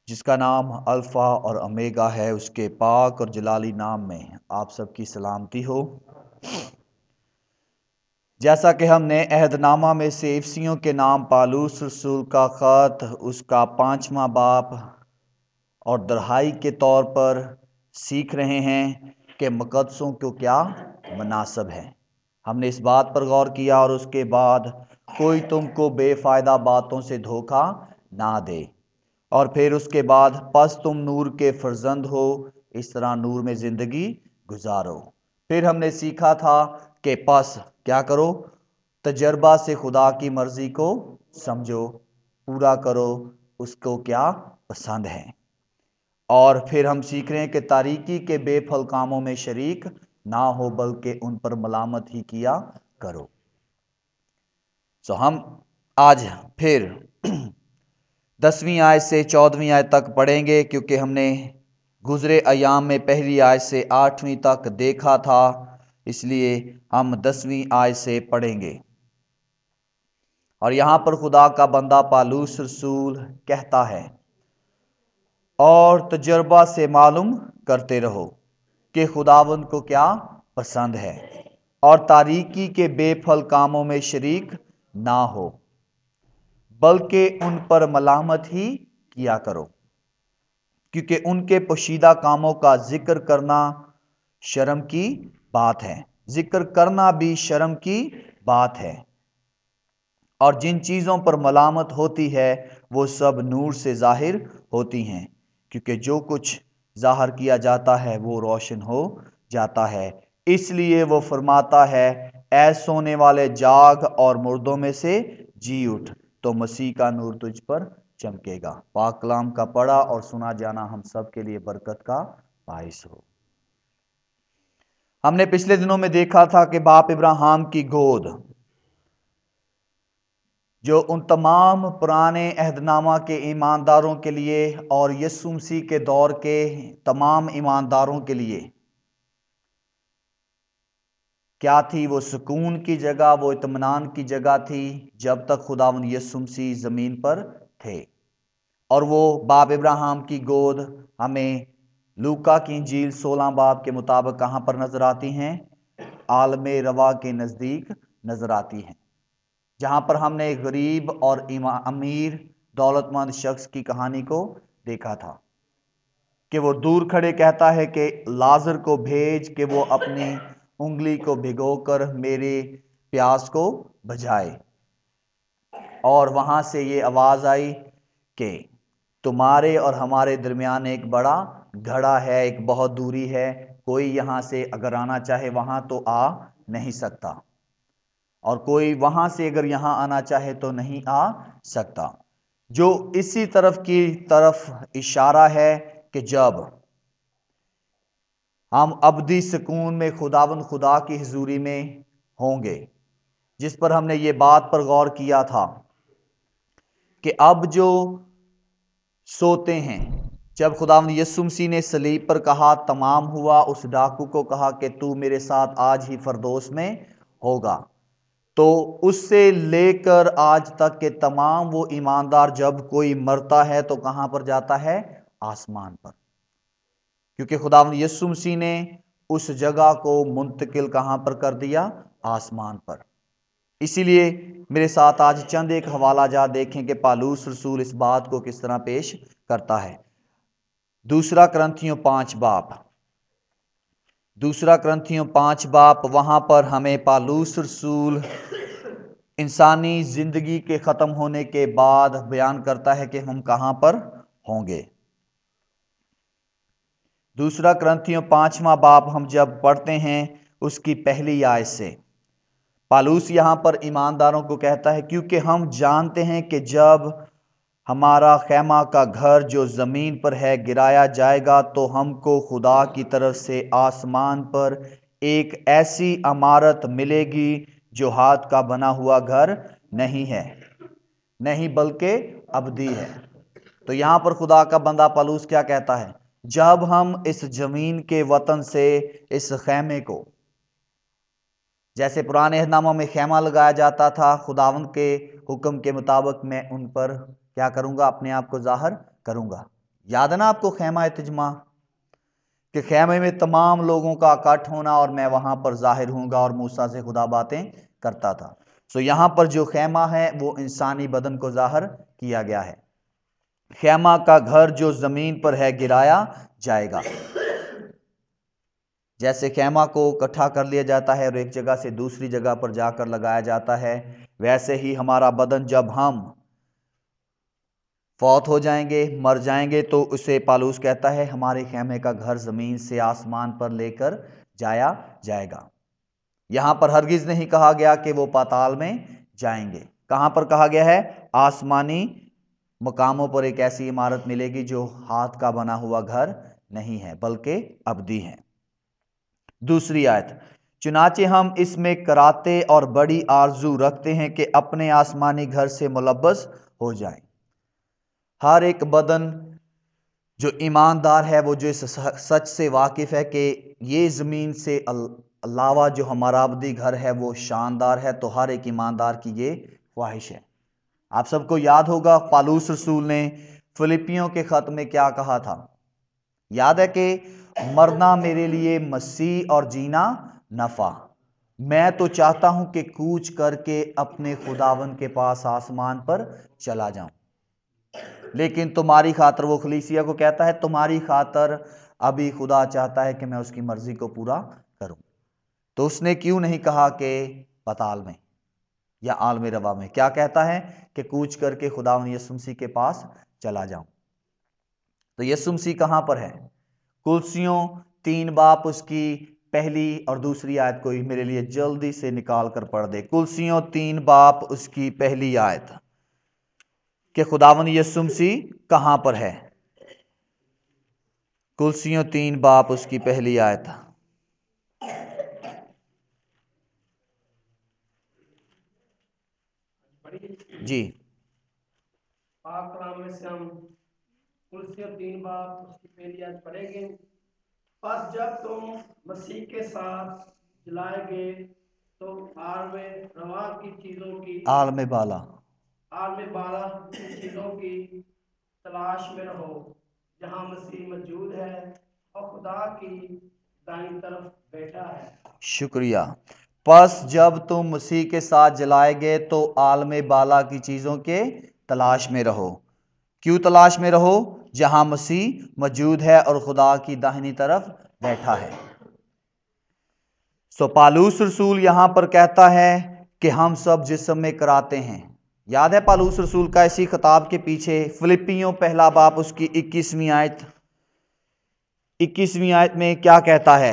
जिसका नाम अल्फ़ा और ओमेगा है, उसके पाक और जलाली नाम में आप सबकी सलामती हो। जैसा कि हमने अहदनामा में से इफसियों के नाम पालूस रसूल का ख़त उसका 5वां बाब और दरहाई के तौर पर सीख रहे हैं कि मुक़द्दसों को क्या मुनासब है। हमने इस बात पर गौर किया और उसके बाद कोई तुमको बेफ़ायदा बातों से धोखा ना दे, और फिर उसके बाद पस तुम नूर के फर्जंद हो, इस तरह नूर में ज़िंदगी गुजारो। फिर हमने सीखा था कि पस क्या करो, तजर्बा से खुदा की मर्ज़ी को समझो, पूरा करो, उसको क्या पसंद है। और फिर हम सीख रहे हैं कि तारीकी के बेफल कामों में शरीक ना हो, बल्कि उन पर मलामत ही किया करो। हम आज फिर 10वीं आयत से 14वीं आयत तक पढ़ेंगे, क्योंकि हमने गुज़रे अयाम में पहली आयत से 8वीं तक देखा था, इसलिए हम 10वीं आयत से पढ़ेंगे। और यहाँ पर खुदा का बंदा पालूस रसूल कहता है, और तजर्बा से मालूम करते रहो कि खुदावंद को क्या पसंद है, और तारीकी के बेफल कामों में शरीक ना हो, बल्कि उन पर मलामत ही किया करो, क्योंकि उनके पोशीदा कामों का जिक्र करना शर्म की बात है। जिक्र करना भी शर्म की बात है। और जिन चीज़ों पर मलामत होती है वो सब नूर से जाहिर होती हैं, क्योंकि जो कुछ जाहिर किया जाता है वो रोशन हो जाता है। इसलिए वो फरमाता है, ऐ सोने वाले जाग और मुर्दों में से जी उठ, तो मसीह का नूर तुझ पर चमकेगा। पाक कलाम का पढ़ा और सुना जाना हम सब के लिए बरकत का बाइस हो। हमने पिछले दिनों में देखा था कि बाप इब्राहिम की गोद, जो उन तमाम पुराने अहदनामा के ईमानदारों के लिए और यीशु मसीह के दौर के तमाम ईमानदारों के लिए क्या थी, वो सुकून की जगह, वो इत्मीनान की जगह थी, जब तक खुदावंद यीशु मसीह ज़मीन पर थे। और वो बाप इब्राहिम की गोद हमें लूका की इंजील 16 बाब के मुताबिक कहाँ पर नजर आती हैं? आलमे रवा के नज़दीक नजर आती हैं, जहाँ पर हमने एक गरीब और अमीर दौलतमंद शख्स की कहानी को देखा था कि वो दूर खड़े कहता है कि लाजर को भेज के वो अपनी उंगली को भिगोकर मेरे प्यास को बुझाए। और वहाँ से ये आवाज़ आई कि तुम्हारे और हमारे दरमियान एक बड़ा घड़ा है, एक बहुत दूरी है, कोई यहाँ से अगर आना चाहे वहाँ तो आ नहीं सकता, और कोई वहाँ से अगर यहाँ आना चाहे तो नहीं आ सकता। जो इसी तरफ की तरफ इशारा है कि जब हम अबदी सुकून में खुदावंद खुदा की हुजूरी में होंगे, जिस पर हमने ये बात पर गौर किया था कि अब जो सोते हैं, जब खुदावंद यीशु मसीह ने सलीब पर कहा तमाम हुआ, उस डाकू को कहा कि तू मेरे साथ आज ही फरदौस में होगा, तो उससे लेकर आज तक के तमाम वो ईमानदार जब कोई मरता है तो कहां पर जाता है? आसमान पर, क्योंकि खुदावंद यीशु मसीह ने उस जगह को मुंतकिल कहां पर कर दिया? आसमान पर। इसीलिए मेरे साथ आज चंद एक हवाला जा देखें कि पालूस रसूल इस बात को किस तरह पेश करता है। दूसरा क्रंथियों 5 बाप, वहां पर हमें पालूस रसूल इंसानी जिंदगी के खत्म होने के बाद बयान करता है कि हम कहां पर होंगे। दूसरा क्रंथियों 5वां बाप हम जब पढ़ते हैं उसकी पहली आयत से, पालूस यहां पर ईमानदारों को कहता है, क्योंकि हम जानते हैं कि जब हमारा खैमा का घर जो ज़मीन पर है गिराया जाएगा, तो हमको खुदा की तरफ से आसमान पर एक ऐसी इमारत मिलेगी जो हाथ का बना हुआ घर नहीं है, नहीं बल्कि अबदी है। तो यहाँ पर खुदा का बंदा पलूस क्या कहता है? जब हम इस जमीन के वतन से इस खैमे को, जैसे पुराने अहदनामों में खैमा लगाया जाता था, खुदावंद के हुक्म के मुताबिक मैं उन पर क्या करूंगा? अपने आप को जाहिर करूंगा। याद है ना आपको खैमा तिजमा, कि खैमे में तमाम लोगों का इकट्ठ होना और मैं वहां पर जाहिर हूँगा और मूसा से खुदा बातें करता था। सो यहां पर जो खैमा है वो इंसानी बदन को जाहिर किया गया है। खैमा का घर जो जमीन पर है गिराया जाएगा। जैसे खैमा को इकट्ठा कर लिया जाता है और एक जगह से दूसरी जगह पर जाकर लगाया जाता है, वैसे ही हमारा बदन जब हम फौत हो जाएंगे, मर जाएंगे, तो उसे पालूस कहता है हमारे खैमे का घर जमीन से आसमान पर लेकर जाया जाएगा। यहां पर हरगिज नहीं कहा गया कि वो पाताल में जाएंगे। कहां पर कहा गया है? आसमानी मकामों पर एक ऐसी इमारत मिलेगी जो हाथ का बना हुआ घर नहीं है बल्कि अबदी है। दूसरी आयत, चुनाचे हम इसमें कराते और बड़ी आरजू रखते हैं कि अपने आसमानी घर से मुलब्बस हो जाएं। हर एक बदन जो ईमानदार है वो जो इस सच से वाकिफ है कि ये ज़मीन से अलावा जो हमारा अबदी घर है वो शानदार है, तो हर एक ईमानदार की ये ख्वाहिश है। आप सबको याद होगा पालूस रसूल ने फिलिपियों के ख़त में क्या कहा था? याद है कि मरना मेरे लिए मसीह और जीना नफ़ा। मैं तो चाहता हूं कि कूच करके अपने खुदावन के पास आसमान पर चला जाऊं, लेकिन तुम्हारी खातर, वो खलीसिया को कहता है, तुम्हारी खातर अभी खुदा चाहता है कि मैं उसकी मर्जी को पूरा करूं। तो उसने क्यों नहीं कहा कि पताल में या आलम रवा में? क्या कहता है कि कूच करके खुदावन यीशु मसीह के पास चला जाऊं। तो यीशु मसीह कहां पर है? कुलसियों 3 बाप उसकी पहली और दूसरी आयत को मेरे लिए जल्दी से निकाल कर पढ़ दे। कुलसियों 3 बाप उसकी पहली आयत कि खुदावन यीशु मसीह कहां पर है। कुलसियों 3 बाप उसकी पहली आयत। जी, पाक कलाम में से हम कुलसियों 3 बाप उसकी पहली आयत पढ़ेंगे। बस जब तुम मसीह के साथ जलाए गए तो आलमे रवा की चीजों की आलम बाला आलमे बाला की चीजों की तलाश में रहो जहां मसीह मौजूद है और खुदा की दाईं तरफ बैठा है। शुक्रिया। बस जब तुम मसीह के साथ जलाए गए तो आलम बाला की चीजों के तलाश में रहो। क्यों तलाश में रहो? जहां मसीह मौजूद है और खुदा की दाहिनी तरफ बैठा है। सो पालूस रसूल यहां पर कहता है कि हम सब जिस्म में कराते हैं। याद है पालूस रसूल का इसी खिताब के पीछे फिलिपियों पहला बाप उसकी 21वीं आयत, 21वीं आयत में क्या कहता है?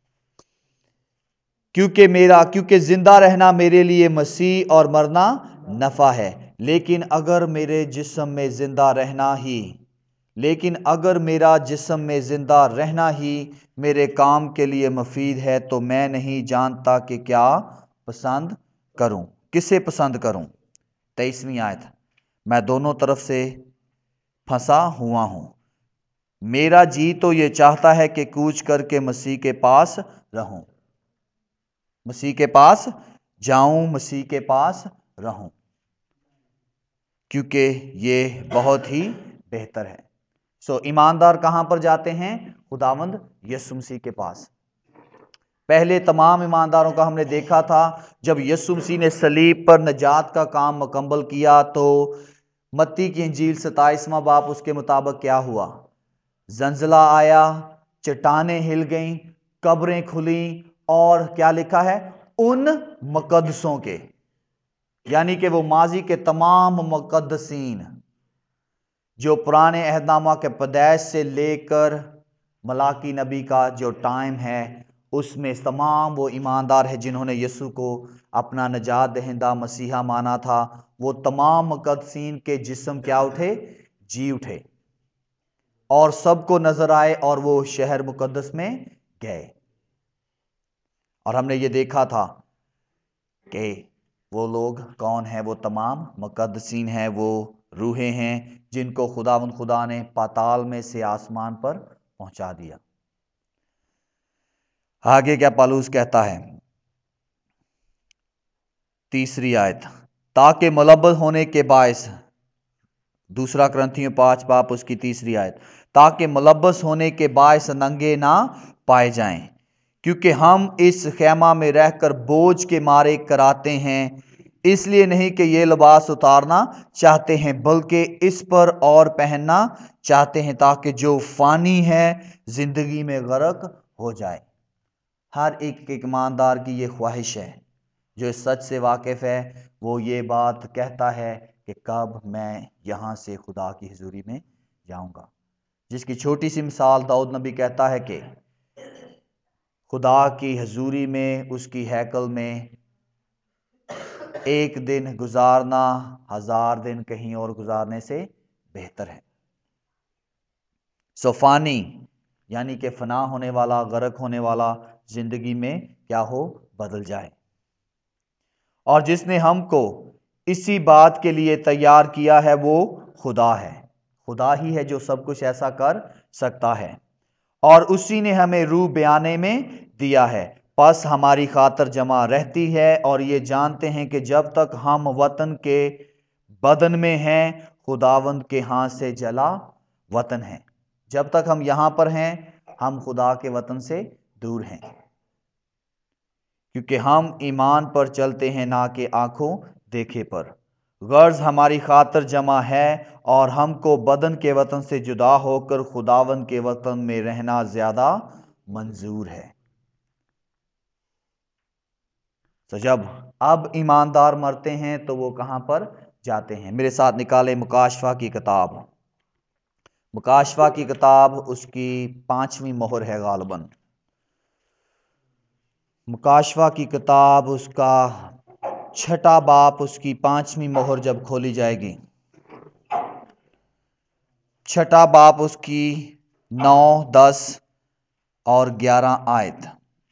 क्योंकि जिंदा रहना मेरे लिए मसीह और मरना नफा है, लेकिन अगर मेरे जिस्म में जिंदा रहना ही अगर मेरा जिस्म में जिंदा रहना ही मेरे काम के लिए मुफीद है तो मैं नहीं जानता कि क्या पसंद करूं, किसे पसंद करूं। 23वीं आयत, मैं दोनों तरफ से फंसा हुआ हूं। मेरा जी तो ये चाहता है कि कूच करके मसीह के पास रहूं, मसीह के पास जाऊं, मसीह के पास रहूं, क्योंकि ये बहुत ही बेहतर है। सो ईमानदार कहां पर जाते हैं? खुदावंद यीशु मसीह के पास। पहले तमाम ईमानदारों का हमने देखा था, जब यीशु मसीह ने सलीब पर नजात का काम मुकम्मल किया तो मत्ती की इंजील 27वां बाप उसके मुताबिक क्या हुआ? जंजला आया, चट्टानें हिल गईं, कब्रें खुली, और क्या लिखा है? उन मुकद्दसों के, यानी कि वो माजी के तमाम मुकद्दसीन जो पुराने अहदनामा के पैदाइश से लेकर मलाकी नबी का जो टाइम है उसमें तमाम वो ईमानदार है जिन्होंने यीशु को अपना नजात दहिंदा मसीहा माना था, वो तमाम मुकद्दसीन के जिस्म क्या उठे? जी उठे, और सबको नजर आए और वो शहर मुकद्दस में गए। और हमने ये देखा था कि वो लोग कौन है? वो तमाम मुकद्दसीन हैं, वो रूहें हैं जिनको खुदा ने पाताल में से आसमान पर पहुंचा दिया। आगे क्या पालूस कहता है? 3री आयत, ताकि मुलब्बस होने के बायस दूसरा क्रंथियों 5 बाब उसकी 3 आयत, ताकि मुलब्बस होने के बायस नंगे ना पाए जाएं, क्योंकि हम इस खैमा में रहकर बोझ के मारे कराते हैं, इसलिए नहीं कि ये लिबास उतारना चाहते हैं, बल्कि इस पर और पहनना चाहते हैं, ताकि जो फानी है जिंदगी में गर्क हो जाए। हर एक ईमानदार की ये ख्वाहिश है, जो इस सच से वाकिफ है, वो ये बात कहता है कि कब मैं यहाँ से खुदा की हुजूरी में जाऊँगा। जिसकी छोटी सी मिसाल दाऊद नबी कहता है कि खुदा की हुजूरी में, उसकी हैकल में एक दिन गुजारना 1000 दिन कहीं और गुजारने से बेहतर है। सोफानी यानी कि फना होने वाला, गर्क होने वाला, जिंदगी में क्या हो, बदल जाए। और जिसने हमको इसी बात के लिए तैयार किया है वो खुदा है। खुदा ही है जो सब कुछ ऐसा कर सकता है, और उसी ने हमें रूह बयाने में दिया है, बस हमारी खातर जमा रहती है। और ये जानते हैं कि जब तक हम वतन के बदन में हैं, खुदावंद के हाथ से जला वतन है। जब तक हम यहाँ पर हैं, हम खुदा के वतन से दूर हैं, क्योंकि हम ईमान पर चलते हैं, ना कि आंखों देखे पर। गर्ज हमारी खातर जमा है, और हमको बदन के वतन से जुदा होकर खुदावन के वतन में रहना ज्यादा मंजूर है। तो जब अब ईमानदार मरते हैं तो वो कहां पर जाते हैं? मेरे साथ निकाले मुकाशफा की किताब। मुकाशफा की किताब उसकी 5वीं मोहर है गालबन। मुकाशफा की किताब उसका 6 बाब उसकी 5वीं मोहर जब खोली जाएगी, 6 बाब उसकी 9, 10 और 11 आयत,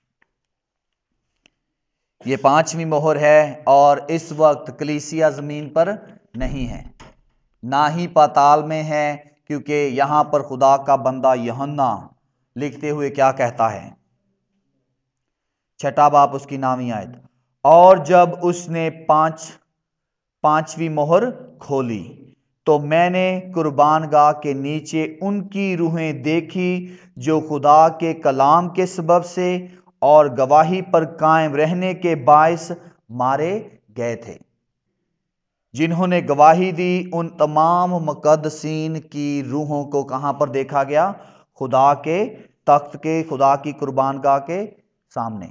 ये 5वीं मोहर है। और इस वक्त कलीसिया जमीन पर नहीं है, ना ही पाताल में है, क्योंकि यहां पर खुदा का बंदा यूहन्ना लिखते हुए क्या कहता है? 6 बाब उसकी 9वीं आयत, और जब उसने 5वीं मोहर खोली तो मैंने कुर्बानगाह के नीचे उनकी रूहें देखी, जो खुदा के कलाम के सबब से और गवाही पर कायम रहने के बायस मारे गए थे, जिन्होंने गवाही दी। उन तमाम मुकद्दसीन की रूहों को कहां पर देखा गया? खुदा के तख्त के, खुदा की कुर्बानगाह के सामने।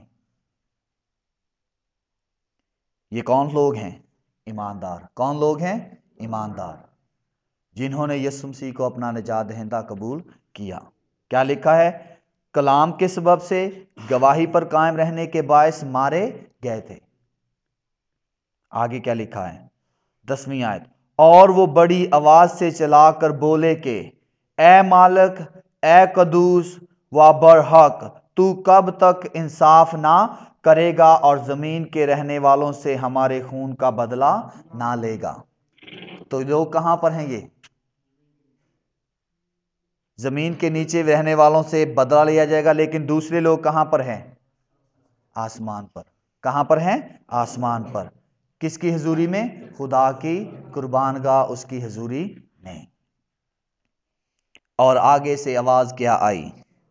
ये कौन लोग हैं? ईमानदार। कौन लोग हैं? ईमानदार, जिन्होंने यीशु मसीह को अपना निजात दहिंदा कबूल किया। क्या लिखा है? कलाम के सबब से, गवाही पर कायम रहने के बायस मारे गए थे। आगे क्या लिखा है? 10वीं आयत, और वो बड़ी आवाज से चलाकर बोले कि ए मालिक, ए कदूस व बरहक, तू कब तक इंसाफ ना करेगा और जमीन के रहने वालों से हमारे खून का बदला ना लेगा? तो लोग कहां पर हैं? ये जमीन के नीचे रहने वालों से बदला लिया जाएगा, लेकिन दूसरे लोग कहां पर हैं? आसमान पर। कहां पर हैं? आसमान पर। किसकी हजूरी में? खुदा की कुर्बानगाह, उसकी हजूरी में। और आगे से आवाज क्या आई?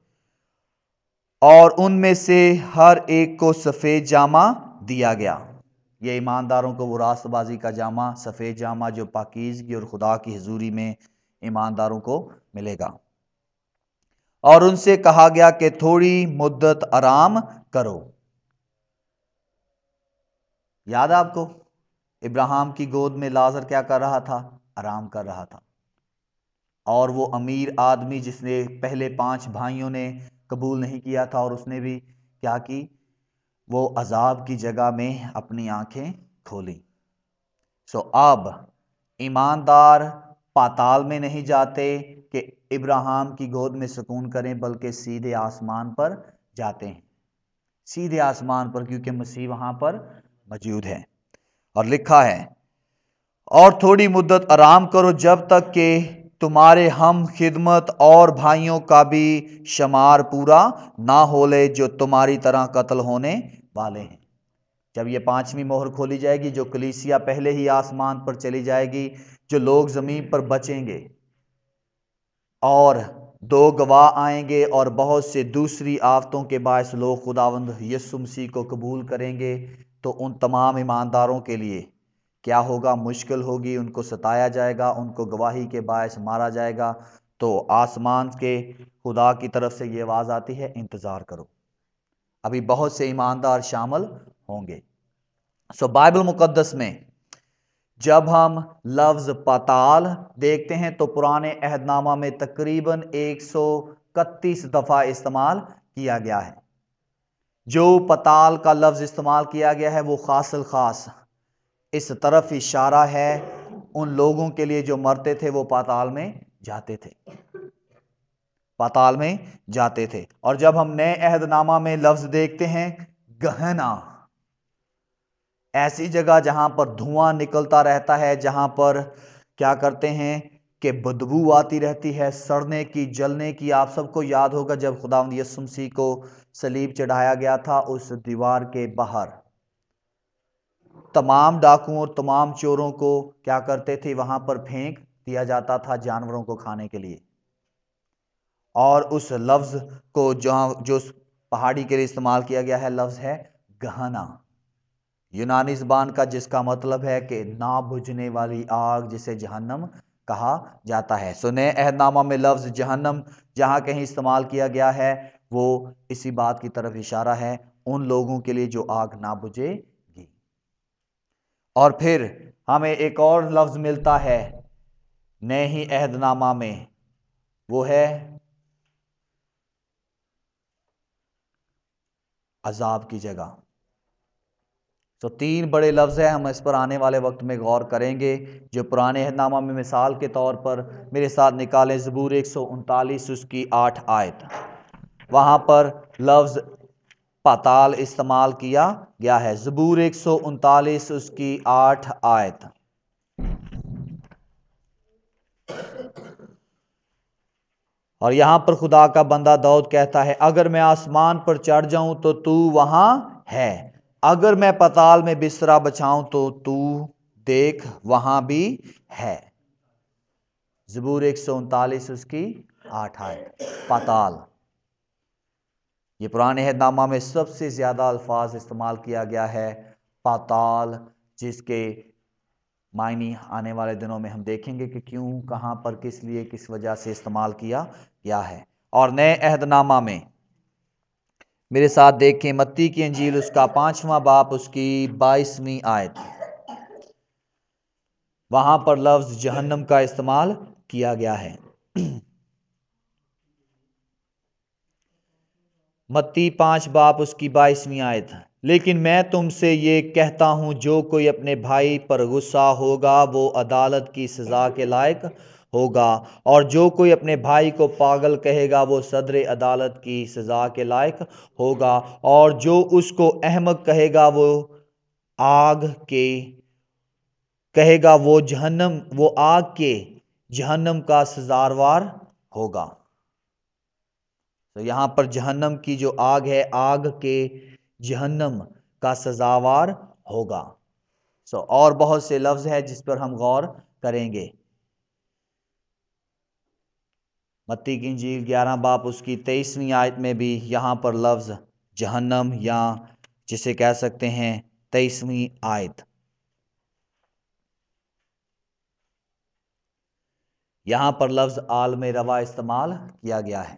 और उनमें से हर एक को सफेद जामा दिया गया। ये ईमानदारों को वो रास्तबाजी का जामा, सफेद जामा, जो पाकीज़गी और खुदा की हजूरी में ईमानदारों को मिलेगा। और उनसे कहा गया कि थोड़ी मुद्दत आराम करो। याद है आपको? इब्राहिम की गोद में लाजर क्या कर रहा था? आराम कर रहा था। और वो अमीर आदमी जिसने पहले 5 भाइयों ने कबूल नहीं किया था, और उसने भी क्या की? वो अजाब की जगह में अपनी आंखें खोली। सो अब ईमानदार पाताल में नहीं जाते कि इब्राहिम की गोद में सुकून करें, बल्कि सीधे आसमान पर जाते हैं। सीधे आसमान पर, क्योंकि मसीह वहां पर मौजूद है। और लिखा है, और थोड़ी मुद्दत आराम करो, जब तक कि तुम्हारे हम खिदमत और भाइयों का भी शमार पूरा ना हो ले, जो तुम्हारी तरह कत्ल होने वाले हैं। जब ये 5वीं मोहर खोली जाएगी, जो कलीसिया पहले ही आसमान पर चली जाएगी, जो लोग ज़मीन पर बचेंगे और 2 गवाह आएंगे और बहुत से दूसरी आफतों के बायस लोग खुदावंद यीशु मसीह को कबूल करेंगे, तो उन तमाम ईमानदारों के लिए क्या होगा? मुश्किल होगी, उनको सताया जाएगा, उनको गवाही के बायस मारा जाएगा। तो आसमान के खुदा की तरफ से ये आवाज़ आती है, इंतज़ार करो, अभी बहुत से ईमानदार शामिल होंगे। सो बाइबल मुकद्दस में जब हम लफ्ज़ पाताल देखते हैं तो पुराने अहदनामा में तकरीबन 131 दफ़ा इस्तेमाल किया गया है। जो पाताल का लफ्ज़ इस्तेमाल किया गया है वो खासल खास इस तरफ इशारा है, उन लोगों के लिए जो मरते थे वो पाताल में जाते थे, पाताल में जाते थे। और जब हम नए अहदनामा में लफ्ज़ देखते हैं गहना, ऐसी जगह जहां पर धुआं निकलता रहता है, जहां पर क्या करते हैं कि बदबू आती रहती है, सड़ने की, जलने की। आप सबको याद होगा जब खुदावंद यीशु मसीह को सलीब चढ़ाया गया था, उस दीवार के बाहर तमाम डाकुओं और तमाम चोरों को क्या करते थे, वहां पर फेंक दिया जाता था जानवरों को खाने के लिए। और उस लफ्ज़ को जो पहाड़ी के लिए इस्तेमाल किया गया है, लफ्ज़ है गहना, यूनानी ज़बान का, जिसका मतलब है कि ना बुझने वाली आग, जिसे जहन्नम कहा जाता है। सो नए अहदनामा में लफ्ज़ जहन्नम जहाँ कहीं इस्तेमाल किया गया है वो इसी बात की तरफ इशारा है, उन लोगों के लिए जो आग ना बुझेगी। और फिर हमें एक और लफ्ज़ मिलता है नए ही अहदनामा में, वो है अजाब की जगह। तो 3 बड़े लफ्ज़ हैं, हम इस पर आने वाले वक्त में गौर करेंगे। जो पुराने अहदनामा में मिसाल के तौर पर मेरे साथ निकालें ज़बूर 139 उसकी 8 आयत, वहाँ पर लफ्ज़ पाताल इस्तेमाल किया गया है। ज़बूर 139 उसकी 8 आयत। और यहाँ पर खुदा का बंदा दाऊद कहता है, अगर मैं आसमान पर चढ़ जाऊं तो तू वहाँ है, अगर मैं पाताल में बिस्तरा बछाऊं तो तू देख वहाँ भी है। ज़बूर 139 उसकी 8 आयत। पाताल, ये पुराने अहदनामा में सबसे ज़्यादा अल्फाज इस्तेमाल किया गया है, पाताल, जिसके मायने आने वाले दिनों में हम देखेंगे कि क्यों, कहाँ पर, किस लिए, किस वजह से इस्तेमाल किया गया है। और नए अहदनामा में मेरे साथ देखें मत्ती की इंजील उसका 5वां बाप उसकी 22वीं आयत, वहां पर लफ्ज़ जहन्नम का इस्तेमाल किया गया है। मत्ती 5 बाप उसकी 22वीं आयत, लेकिन मैं तुमसे ये कहता हूं, जो कोई अपने भाई पर गुस्सा होगा वो अदालत की सज़ा के लायक होगा, और जो कोई अपने भाई को पागल कहेगा वो सदर अदालत की सज़ा के लायक होगा, और जो उसको अहमक कहेगा वो आग के कहेगा वो आग के जहन्नम का सजारवार होगा। तो यहाँ पर जहन्नम की जो आग है, आग के जहन्नम का सजावार होगा। और बहुत से लफ्ज़ है जिस पर हम गौर करेंगे। मत्ती की इंजील 11 बाप उसकी 23वीं आयत में भी यहाँ पर लफ्ज़ जहन्नम, या जिसे कह सकते हैं 23वीं आयत, यहाँ पर लफ्ज़ आलम रवा इस्तेमाल किया गया है।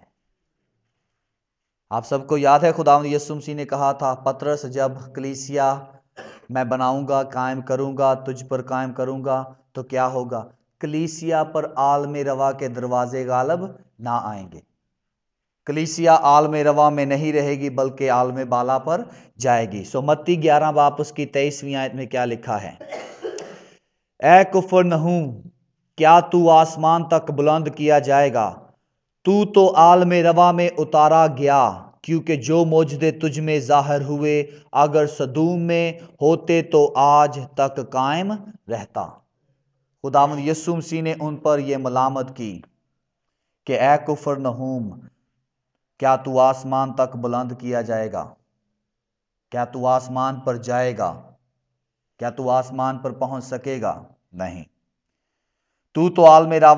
आप सबको याद है खुदावंद यीशु मसीह ने कहा था, पतरस, जब कलीसिया मैं बनाऊंगा, कायम करूंगा, तुझ पर कायम करूंगा, तो क्या होगा? कलीसिया पर आलम रवा के दरवाजे गालब ना आएंगे। कलीसिया आलम रवा में नहीं रहेगी बल्कि आलम बाला पर जाएगी। सो मत्ती 11 बाप उसकी 23वीं आयत में क्या लिखा है? ए कुफरनहूम, क्या तू आसमान तक बुलंद किया जाएगा? तू तो आलम रवा में उतारा गया, क्योंकि जो मोजदे तुझ में जाहिर हुए अगर सदूम में होते तो आज तक कायम रहता। खुदावंद यीशु मसीह ने उन पर यह मलामत की कि ए कुफरनहूम, क्या तू आसमान तक बुलंद किया जाएगा? क्या तू आसमान पर जाएगा? क्या तू आसमान पर पहुंच सकेगा? नहीं। तू तो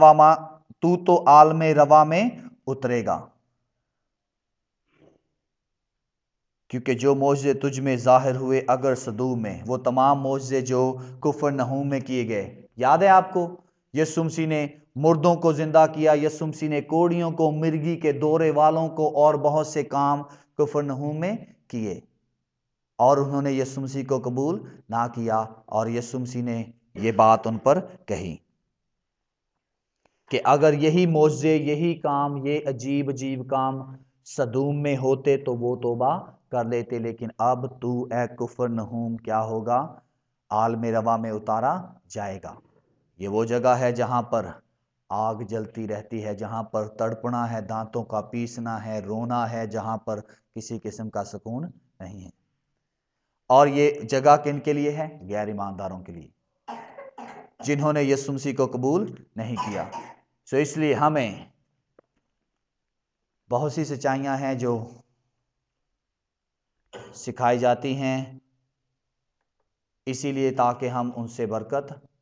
आल में रवा में उतरेगा, क्योंकि जो मोजज़े तुझ में जाहिर हुए अगर सदूम में, वो तमाम मोजज़े जो कुफरनहूम में किए गए। याद है आपको, यीशु मसीह ने मुर्दों को जिंदा किया, यीशु मसीह ने कोड़ियों को, मिर्गी के दौरे वालों को और बहुत से काम कुफरनहूम में किए, और उन्होंने यीशु मसीह को कबूल ना किया। और यीशु मसीह ने ये बात उन पर कही कि अगर यही मोजज़े, यही काम, ये अजीब अजीब काम सदूम में होते तो वो तौबा कर लेते, लेकिन अब तू ए कुफरनहूम क्या होगा? आल में रवा में उतारा जाएगा। ये वो जगह है जहाँ पर आग जलती रहती है, जहाँ पर तड़पना है, दांतों का पीसना है, रोना है, जहाँ पर किसी किस्म का सुकून नहीं है। और ये जगह किन के लिए है? गैर ईमानदारों के लिए, जिन्होंने यीशु मसीह को कबूल नहीं किया। सो इसलिए हमें बहुत सी सच्चाइयाँ हैं जो सिखाई जाती हैं, इसीलिए ताकि हम उनसे बरकत